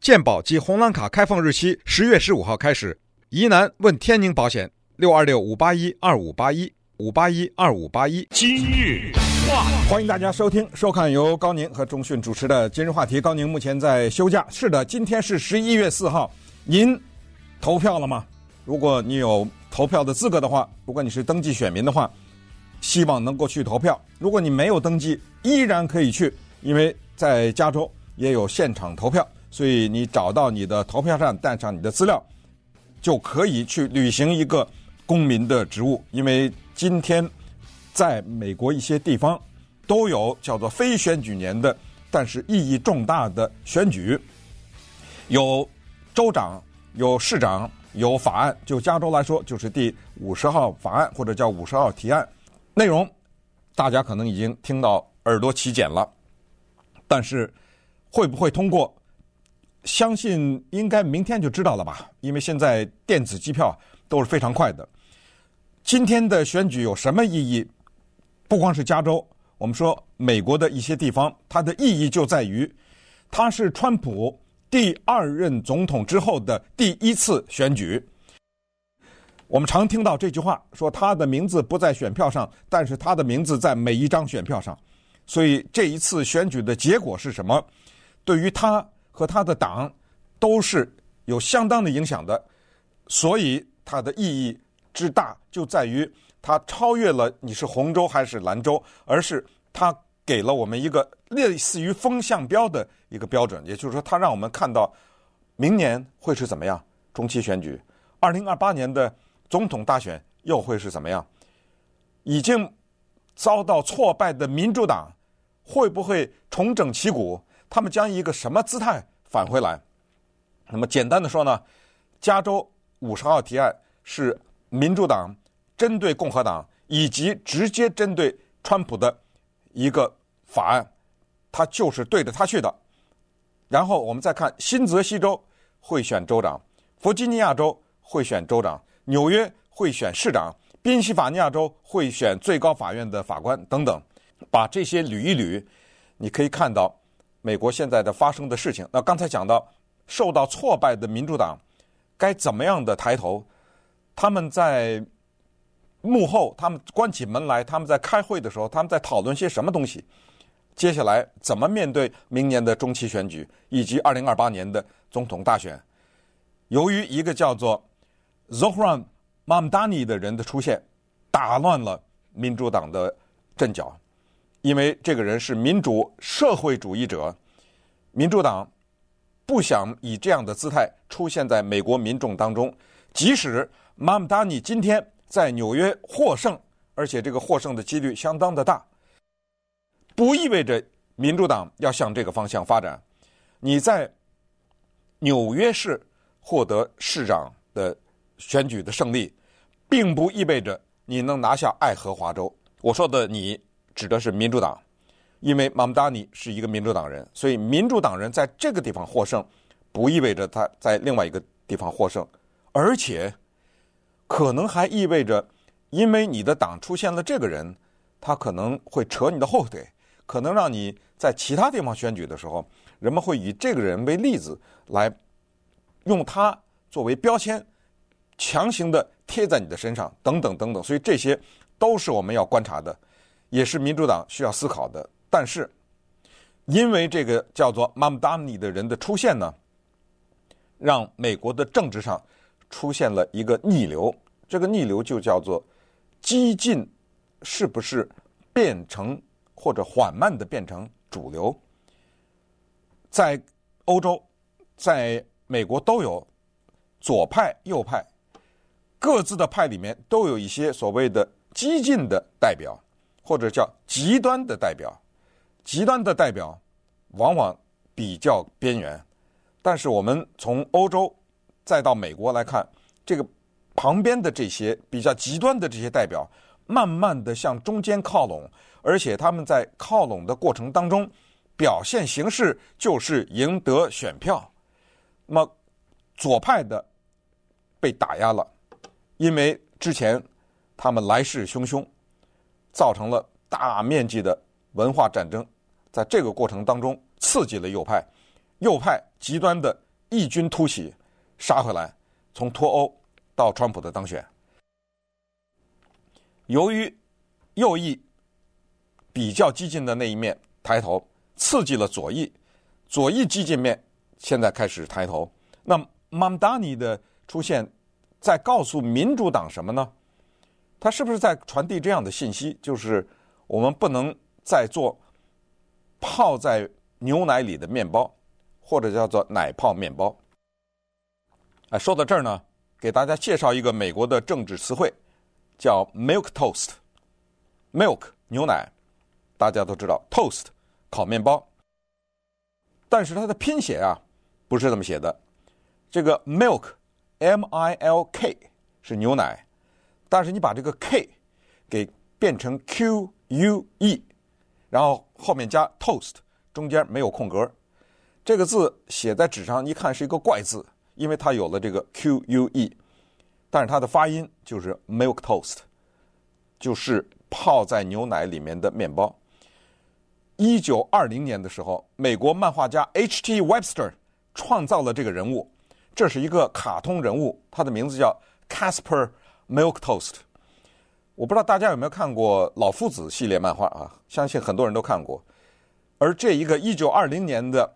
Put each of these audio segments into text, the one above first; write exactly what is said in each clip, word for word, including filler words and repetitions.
健保及红蓝卡开放日期十月十五号开始。疑难问天宁保险六二六五八一二五八一五八一二五八一。 今日话题， 欢迎大家收听收看由高宁和钟迅主持的今日话题。高宁目前在休假，是的，今天是十一月四号，您投票了吗？如果你有投票的资格的话，如果你是登记选民的话，希望能够去投票。如果你没有登记，依然可以去，因为在加州也有现场投票，所以你找到你的投票站，带上你的资料，就可以去履行一个公民的职务。因为今天在美国一些地方都有叫做非选举年的，但是意义重大的选举，有州长，有市长，有法案。就加州来说，就是第五十号法案，或者叫五十号提案。内容大家可能已经听到耳朵起茧了，但是会不会通过，相信应该明天就知道了吧，因为现在电子机票都是非常快的。今天的选举有什么意义？不光是加州，我们说美国的一些地方，它的意义就在于它是川普第二任总统之后的第一次选举。我们常听到这句话，说他的名字不在选票上，但是他的名字在每一张选票上。所以这一次选举的结果是什么，对于他和他的党都是有相当的影响的。所以它的意义之大就在于它超越了你是红州还是蓝州，而是它给了我们一个类似于风向标的一个标准。也就是说，它让我们看到明年会是怎么样，中期选举，二零二八年的总统大选又会是怎么样，已经遭到挫败的民主党会不会重整旗鼓，他们将以一个什么姿态返回来。那么简单的说呢，加州五十号提案是民主党针对共和党以及直接针对川普的一个法案，它就是对着他去的。然后我们再看新泽西州会选州长，弗吉尼亚州会选州长，纽约会选市长，宾夕法尼亚州会选最高法院的法官等等。把这些捋一捋，你可以看到美国现在的发生的事情。那刚才讲到受到挫败的民主党该怎么样的抬头，他们在幕后，他们关起门来，他们在开会的时候，他们在讨论些什么东西，接下来怎么面对明年的中期选举以及二零二八年的总统大选。由于一个叫做 Zohran Mamdani 的人的出现，打乱了民主党的阵脚。因为这个人是民主社会主义者，民主党不想以这样的姿态出现在美国民众当中。即使马姆达尼今天在纽约获胜，而且这个获胜的几率相当的大，不意味着民主党要向这个方向发展。你在纽约市获得市长的选举的胜利，并不意味着你能拿下爱荷华州。我说的你指的是民主党，因为马姆达尼是一个民主党人，所以民主党人在这个地方获胜，不意味着他在另外一个地方获胜，而且可能还意味着，因为你的党出现了这个人，他可能会扯你的后腿，可能让你在其他地方选举的时候，人们会以这个人为例子，来用他作为标签，强行的贴在你的身上，等等等等。所以这些都是我们要观察的，也是民主党需要思考的。但是因为这个叫做马姆达尼的人的出现呢，让美国的政治上出现了一个逆流。这个逆流就叫做激进是不是变成或者缓慢的变成主流。在欧洲，在美国都有左派右派，各自的派里面都有一些所谓的激进的代表，或者叫极端的代表。极端的代表往往比较边缘，但是我们从欧洲再到美国来看，这个旁边的这些比较极端的这些代表慢慢的向中间靠拢，而且他们在靠拢的过程当中表现形式就是赢得选票。那么左派的被打压了，因为之前他们来势汹汹，造成了大面积的文化战争，在这个过程当中刺激了右派，右派极端的异军突起杀回来，从脱欧到川普的当选。由于右翼比较激进的那一面抬头，刺激了左翼，左翼激进面现在开始抬头。那Mamdani的出现在告诉民主党什么呢？他是不是在传递这样的信息，就是我们不能再做泡在牛奶里的面包，或者叫做奶泡面包？哎，说到这儿呢，给大家介绍一个美国的政治词汇，叫 milk toast。milk 牛奶，大家都知道 toast 烤面包，但是它的拼写啊不是这么写的。这个 milk M I L K 是牛奶，但是你把这个 K 给变成 Q U E， 然后后面加 toast， 中间没有空格。这个字写在纸上一看是一个怪字，因为它有了这个 Q U E， 但是它的发音就是 milk toast， 就是泡在牛奶里面的面包。一九二零年的时候，美国漫画家 H T Webster 创造了这个人物，这是一个卡通人物，他的名字叫 Casper Milk Toast。 我不知道大家有没有看过老夫子系列漫画啊，相信很多人都看过。而这一个一九二零年的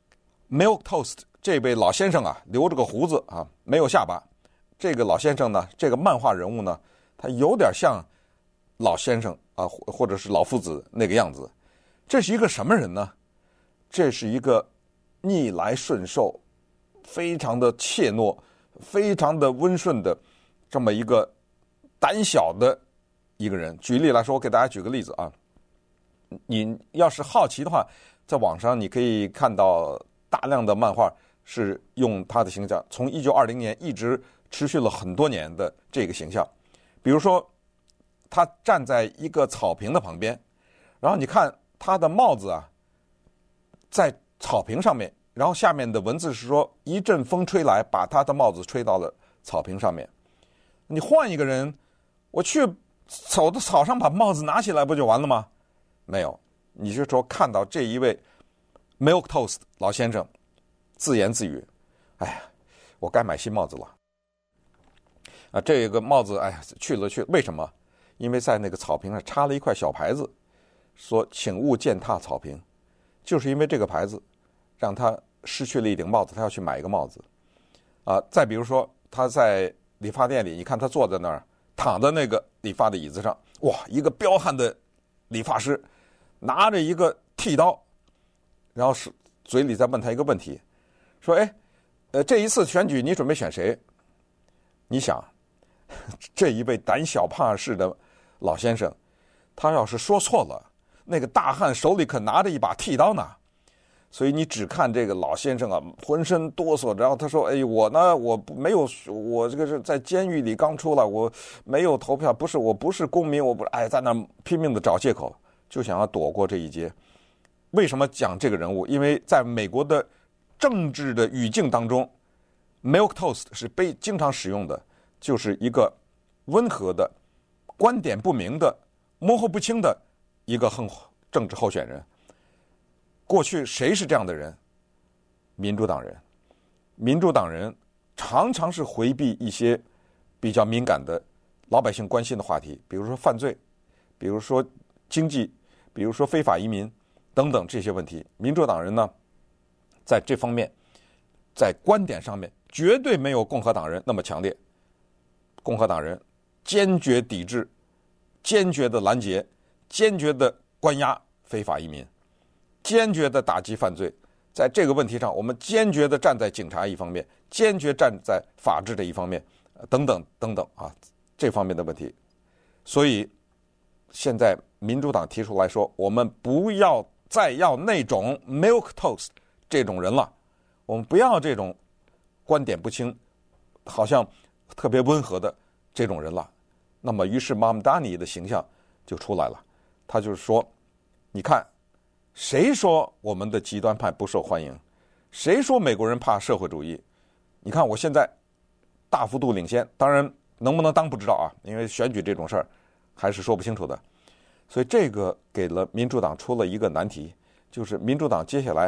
Milk Toast 这位老先生啊，留着个胡子啊，没有下巴。这个老先生呢，这个漫画人物呢，他有点像老先生啊，或者是老夫子那个样子。这是一个什么人呢？这是一个逆来顺受，非常的怯懦，非常的温顺的这么一个胆小的一个人。举例来说，我给大家举个例子啊，你要是好奇的话，在网上你可以看到大量的漫画是用他的形象，从一九二零年一直持续了很多年的这个形象。比如说他站在一个草坪的旁边，然后你看他的帽子啊在草坪上面，然后下面的文字是说一阵风吹来，把他的帽子吹到了草坪上面。你换一个人，我去走到草上把帽子拿起来不就完了吗？没有，你就说看到这一位 Milk Toast 老先生自言自语，哎呀，我该买新帽子了啊！这个帽子哎呀去了去了，为什么？因为在那个草坪上插了一块小牌子，说请勿践踏草坪，就是因为这个牌子让他失去了一顶帽子，他要去买一个帽子啊。再比如说他在理发店里，你看他坐在那儿，躺在那个理发的椅子上，哇，一个彪悍的理发师拿着一个剃刀，然后是嘴里在问他一个问题，说哎呃这一次选举你准备选谁？你想这一位胆小怕事的老先生，他要是说错了，那个大汉手里可拿着一把剃刀呢。所以你只看这个老先生啊，浑身哆嗦，然后他说哎我呢我没有，我这个是在监狱里刚出来，我没有投票，不是我不是公民，我不哎在那拼命的找借口，就想要躲过这一劫。为什么讲这个人物？因为在美国的政治的语境当中， Milk Toast 是被经常使用的，就是一个温和的、观点不明的、模糊不清的一个候政治候选人。过去谁是这样的人？民主党人。民主党人常常是回避一些比较敏感的老百姓关心的话题，比如说犯罪，比如说经济，比如说非法移民等等这些问题。民主党人呢，在这方面在观点上面绝对没有共和党人那么强烈。共和党人坚决抵制，坚决的拦截，坚决的关押非法移民，坚决的打击犯罪。在这个问题上，我们坚决的站在警察一方面，坚决站在法治这一方面，等等等等啊，这方面的问题。所以现在民主党提出来说，我们不要再要那种 milk toast 这种人了，我们不要这种观点不清，好像特别温和的这种人了。那么于是 Mamdani 的形象就出来了，他就是说，你看谁说我们的极端派不受欢迎？谁说美国人怕社会主义？你看我现在大幅度领先，当然能不能当不知道啊，因为选举这种事儿还是说不清楚的。所以这个给了民主党出了一个难题，就是民主党接下来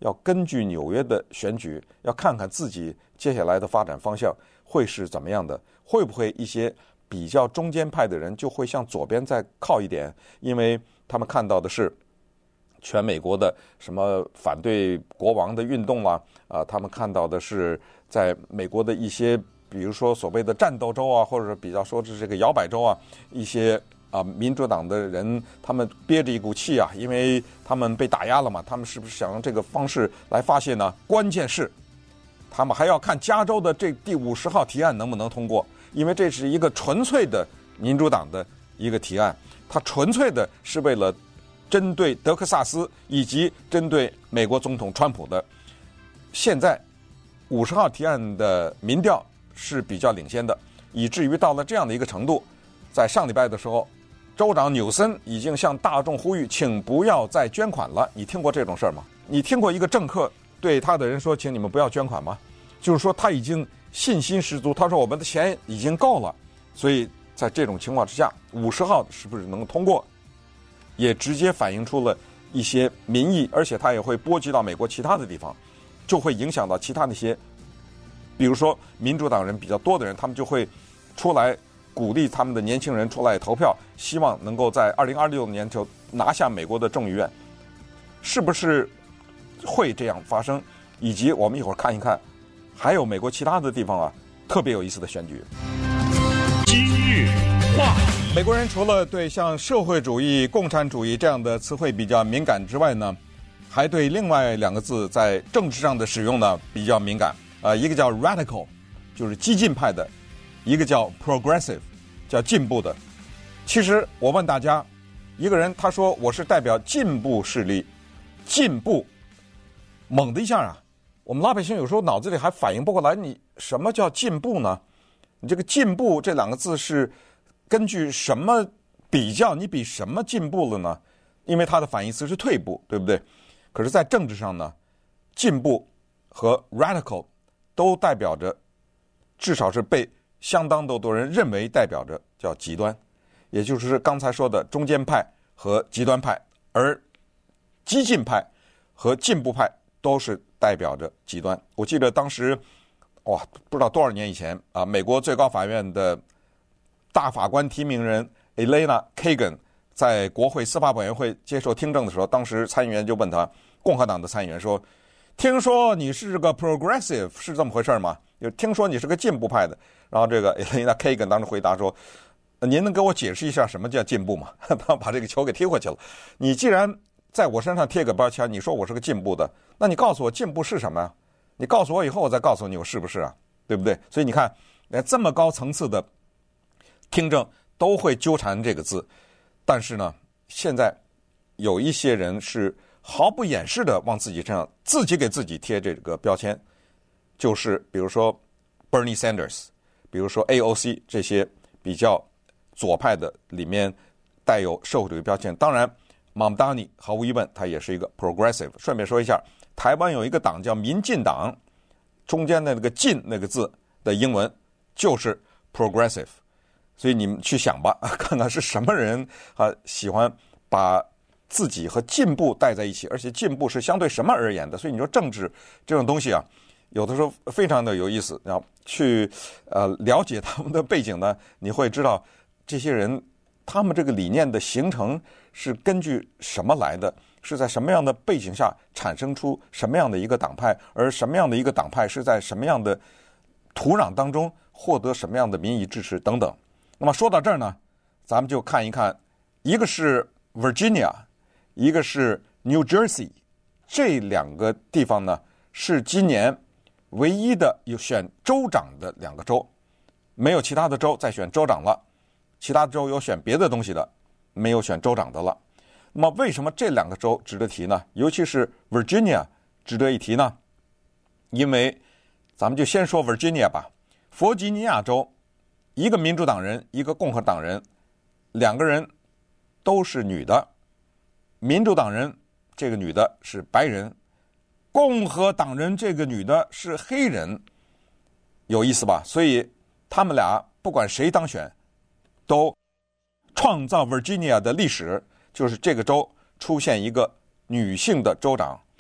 要根据纽约的选举，要看看自己接下来的发展方向会是怎么样的，会不会一些比较中间派的人就会向左边再靠一点，因为他们看到的是全美国的什么反对国王的运动啦，啊，他们看到的是在美国的一些，比如说所谓的战斗州啊，或者比较说是这个摇摆州啊，一些啊民主党的人他们憋着一股气啊，因为他们被打压了嘛，他们是不是想用这个方式来发泄呢？关键是他们还要看加州的这第五十号提案能不能通过，因为这是一个纯粹的民主党的一个提案，它纯粹的是为了针对德克萨斯以及针对美国总统川普的。现在五十号提案的民调是比较领先的，以至于到了这样的一个程度，在上礼拜的时候，州长纽森已经向大众呼吁，请不要再捐款了。你听过这种事儿吗？你听过一个政客对他的人说，请你们不要捐款吗？就是说他已经信心十足，他说我们的钱已经够了。所以在这种情况之下，五十号是不是能够通过，也直接反映出了一些民意，而且它也会波及到美国其他的地方，就会影响到其他那些，比如说民主党人比较多的人，他们就会出来鼓励他们的年轻人出来投票，希望能够在二零二六年就拿下美国的众议院。是不是会这样发生？以及我们一会儿看一看，还有美国其他的地方啊，特别有意思的选举。 今日话题。 美国人除了对像社会主义、共产主义这样的词汇比较敏感之外呢，还对另外两个字在政治上的使用呢比较敏感。呃，一个叫 radical， 就是激进派的；一个叫 progressive， 叫进步的。其实我问大家，一个人他说我是代表进步势力，进步，猛的一下啊，我们老百姓有时候脑子里还反应不过来，你什么叫进步呢？你这个进步这两个字是根据什么比较？你比什么进步了呢？因为它的反义词是退步，对不对？可是，在政治上呢，进步和 radical 都代表着，至少是被相当多人认为代表着叫极端，也就是刚才说的中间派和极端派，而激进派和进步派都是代表着极端。我记得当时，哇，不知道多少年以前啊，美国最高法院的大法官提名人 Elena Kagan 在国会司法委员会接受听证的时候，当时参议员就问他，共和党的参议员说，听说你是个 progressive， 是这么回事吗？就听说你是个进步派的。然后这个 Elena Kagan 当时回答说，您能给我解释一下什么叫进步吗？他把这个球给踢回去了。你既然在我身上贴个标签，你说我是个进步的，那你告诉我进步是什么呀？你告诉我以后，我再告诉你我是不是啊？对不对？所以你看，连这么高层次的听证都会纠缠这个字。但是呢，现在有一些人是毫不掩饰的往自己身上自己给自己贴这个标签，就是比如说 Bernie Sanders， 比如说 A O C 这些比较左派的里面带有社会主义标签。当然 Mamdani 毫无疑问他也是一个 progressive。 顺便说一下，台湾有一个党叫民进党，中间的那个进那个字的英文就是 progressive。所以你们去想吧，看看是什么人啊喜欢把自己和进步带在一起，而且进步是相对什么而言的。所以你说政治这种东西啊，有的时候非常的有意思。然后去呃了解他们的背景呢，你会知道这些人他们这个理念的形成是根据什么来的，是在什么样的背景下产生出什么样的一个党派，而什么样的一个党派是在什么样的土壤当中获得什么样的民意支持等等。那么说到这儿呢，咱们就看一看，一个是 Virginia， 一个是 New Jersey， 这两个地方呢是今年唯一的有选州长的两个州，没有其他的州再选州长了，其他州有选别的东西的，没有选州长的了。那么为什么这两个州值得提呢？尤其是 Virginia 值得一提呢？因为咱们就先说 Virginia 吧，弗吉尼亚州一个民主党人，一个共和党人，两个人都是女的。民主党人这个女的是白人，共和党人这个女的是黑人，有意思吧？所以他们俩不管谁当选，都创造 Virginia 的历史，就是这个州出现一个女性的州长。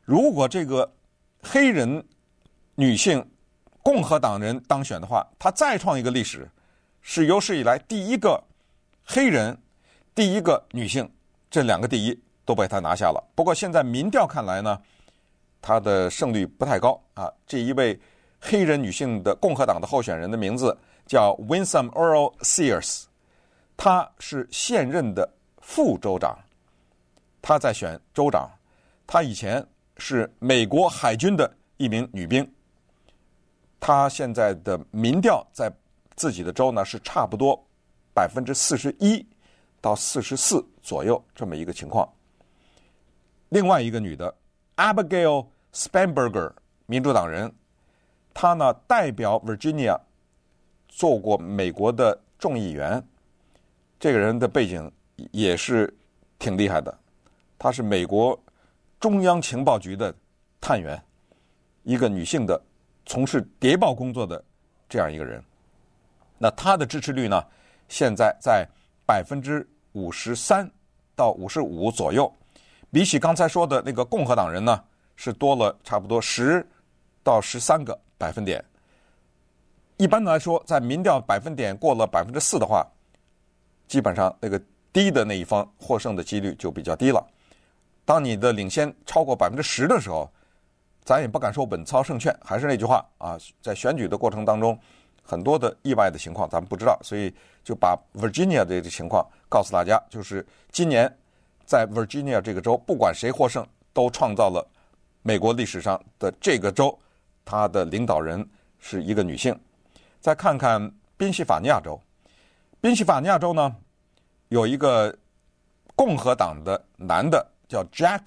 如果这个黑人女性共和党人当选的话，她再创一个历史，是有史以来第一个黑人，第一个女性，这两个第一都被她拿下了。不过现在民调看来呢，她的胜率不太高啊。这一位黑人女性的共和党的候选人的名字叫 Winsome Earl Sears， 她是现任的副州长，她在选州长。她以前是美国海军的一名女兵，她现在的民调在自己的州呢是差不多百分之四十一到四十四左右这么一个情况。另外一个女的 Abigail Spanberger， 民主党人，她呢代表 Virginia 做过美国的众议员，这个人的背景也是挺厉害的，她是美国中央情报局的探员，一个女性的从事谍报工作的这样一个人。那她的支持率呢，现在在百分之五十三到五十五左右，比起刚才说的那个共和党人呢，是多了差不多十到十三个百分点。一般来说，在民调百分点过了百分之四的话，基本上那个低的那一方获胜的几率就比较低了。当你的领先超过百分之十的时候，咱也不敢说稳操胜券，还是那句话啊，在选举的过程当中，很多的意外的情况咱们不知道，所以就把 Virginia 的这个情况告诉大家，就是今年在 Virginia 这个州，不管谁获胜，都创造了美国历史上的这个州，它的领导人是一个女性。再看看宾夕法尼亚州，宾夕法尼亚州呢有一个共和党的男的叫 Jack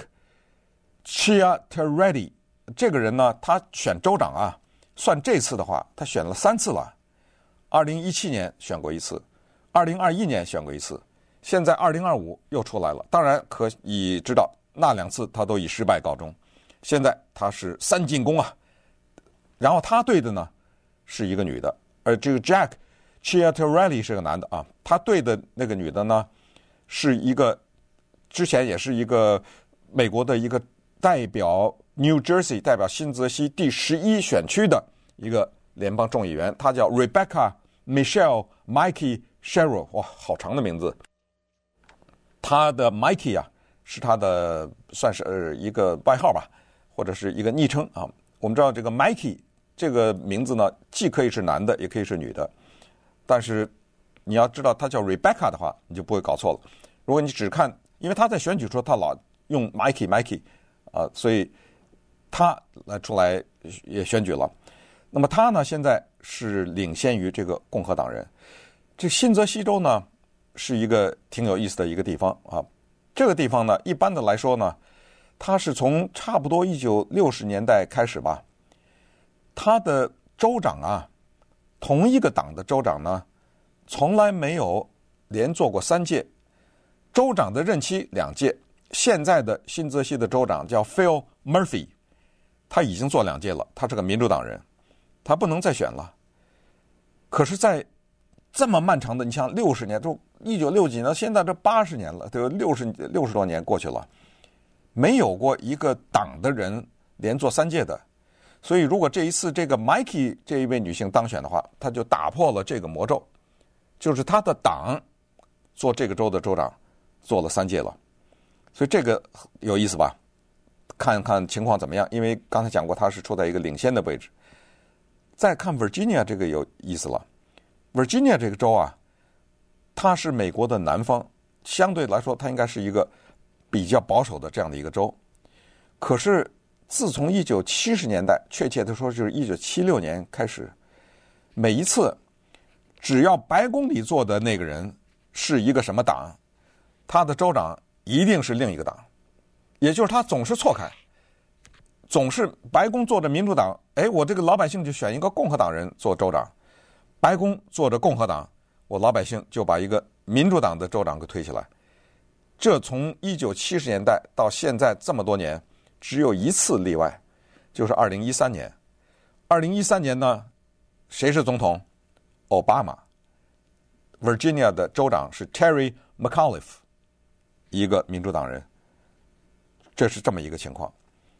Ciattarelli， 这个人呢，他选州长啊，算这次的话，他选了三次了。二零一七年选过一次，二零二一年选过一次，现在二零二五又出来了。当然可以知道，那两次他都以失败告终。现在他是三进宫啊，然后他对的呢是一个女的，而这个 Jack Ciattarelli 是个男的啊，他对的那个女的呢是一个之前也是一个美国的一个代表 New Jersey 代表新泽西第十一选区的一个联邦众议员，她叫 Rebecca Michelle Mikey Sherrill， 哇，好长的名字。她的 Mikey 啊，是她的算是一个外号吧，或者是一个昵称啊。我们知道这个 Mikey 这个名字呢，既可以是男的，也可以是女的。但是你要知道，她叫 Rebecca 的话，你就不会搞错了。如果你只看，因为她在选举时候，她老用 Mikey Mikey 啊，所以她来出来也选举了。那么她呢，现在是领先于这个共和党人。这新泽西州呢，是一个挺有意思的一个地方啊。这个地方呢，一般的来说呢，它是从差不多一九六十年代开始吧，它的州长啊，同一个党的州长呢，从来没有连做过三届，州长的任期两届。现在的新泽西的州长叫 Phil Murphy， 他已经做两届了，他是个民主党人，他不能再选了。可是在这么漫长的，你像六十年，就一九六几年，现在这八十年了，对吧？六十六十多年过去了，没有过一个党的人连做三届的。所以如果这一次这个 Mikey 这一位女性当选的话，她就打破了这个魔咒，就是她的党做这个州的州长做了三届了。所以这个有意思吧？看看情况怎么样，因为刚才讲过，她是处在一个领先的位置。再看 Virginia 这个有意思了。Virginia 这个州啊，它是美国的南方，相对来说它应该是一个比较保守的这样的一个州。可是自从一九七十年代，确切的说就是一九七六年开始，每一次只要白宫里坐的那个人是一个什么党，他的州长一定是另一个党，也就是他总是错开，总是白宫坐着民主党，哎，我这个老百姓就选一个共和党人做州长，白宫坐着共和党，我老百姓就把一个民主党的州长给推起来。这从一九七十年代到现在这么多年，只有一次例外，就是二零一三年。二零一三年呢，谁是总统？奥巴马。Virginia 的州长是 Terry McAuliffe， 一个民主党人。这是这么一个情况。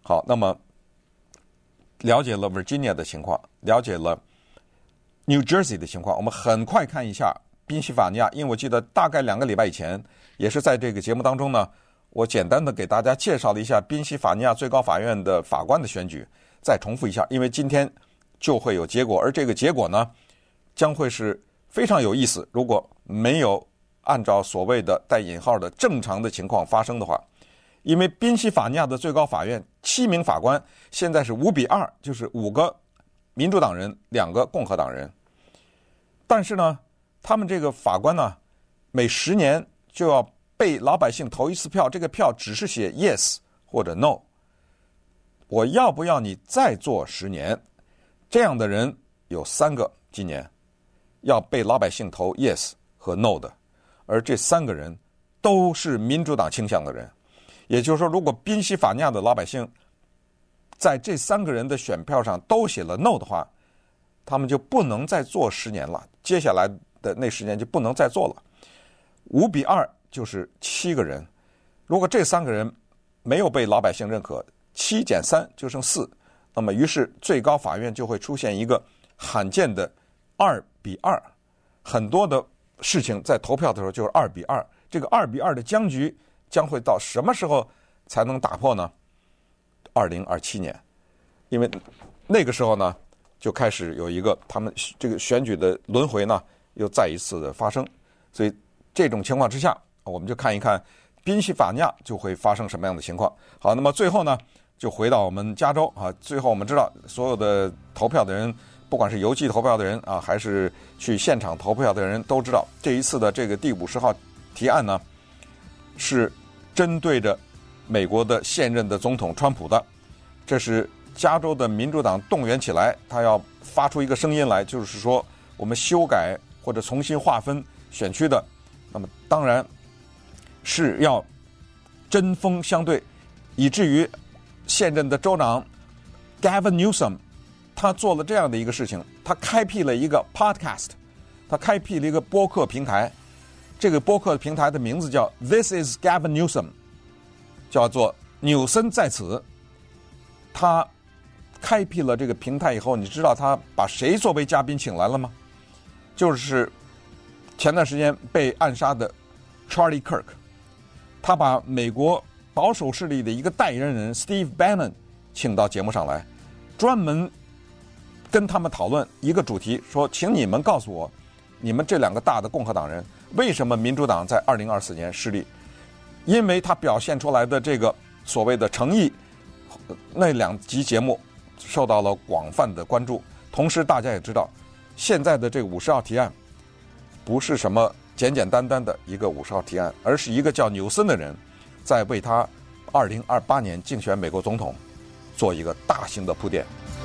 好，那么了解了 Virginia 的情况，了解了 New Jersey 的情况，我们很快看一下宾夕法尼亚。因为我记得大概两个礼拜以前，也是在这个节目当中呢，我简单的给大家介绍了一下宾夕法尼亚最高法院的法官的选举。再重复一下，因为今天就会有结果，而这个结果呢，将会是非常有意思。如果没有按照所谓的带引号的正常的情况发生的话，因为宾夕法尼亚的最高法院七名法官现在是五比二，就是五个民主党人，两个共和党人。但是呢，他们这个法官呢，每十年就要被老百姓投一次票，这个票只是写 yes 或者 no。我要不要你再做十年？这样的人有三个，今年要被老百姓投 yes 和 no 的，而这三个人都是民主党倾向的人。也就是说，如果宾夕法尼亚的老百姓在这三个人的选票上都写了 no 的话，他们就不能再做十年了，接下来的那十年就不能再做了。五比二就是七个人，如果这三个人没有被老百姓认可，七减三就剩四，那么于是最高法院就会出现一个罕见的二比二。很多的事情在投票的时候就是二比二，这个二比二的僵局将会到什么时候才能打破呢？二零二七年，因为那个时候呢，就开始有一个他们这个选举的轮回呢，又再一次的发生。所以这种情况之下，我们就看一看宾夕法尼亚就会发生什么样的情况。好，那么最后呢，就回到我们加州啊。最后我们知道，所有的投票的人，不管是邮寄投票的人啊，还是去现场投票的人，都知道这一次的这个第五十号提案呢，是针对着美国的现任的总统川普的。这是加州的民主党动员起来，他要发出一个声音来，就是说我们修改或者重新划分选区的，那么当然是要针锋相对，以至于现任的州长 Gavin Newsom 他做了这样的一个事情，他开辟了一个 podcast， 他开辟了一个播客平台。这个播客平台的名字叫 This is Gavin Newsom， 叫做纽森在此。他开辟了这个平台以后，你知道他把谁作为嘉宾请来了吗？就是前段时间被暗杀的 Charlie Kirk。他把美国保守势力的一个代言人 Steve Bannon 请到节目上来，专门跟他们讨论一个主题，说请你们告诉我，你们这两个大的共和党人为什么民主党在二零二四年失利？因为他表现出来的这个所谓的诚意，那两集节目受到了广泛的关注。同时大家也知道，现在的这个五十号提案不是什么简简单单的一个五十号提案，而是一个叫纽森的人在为他二零二八年竞选美国总统做一个大型的铺垫。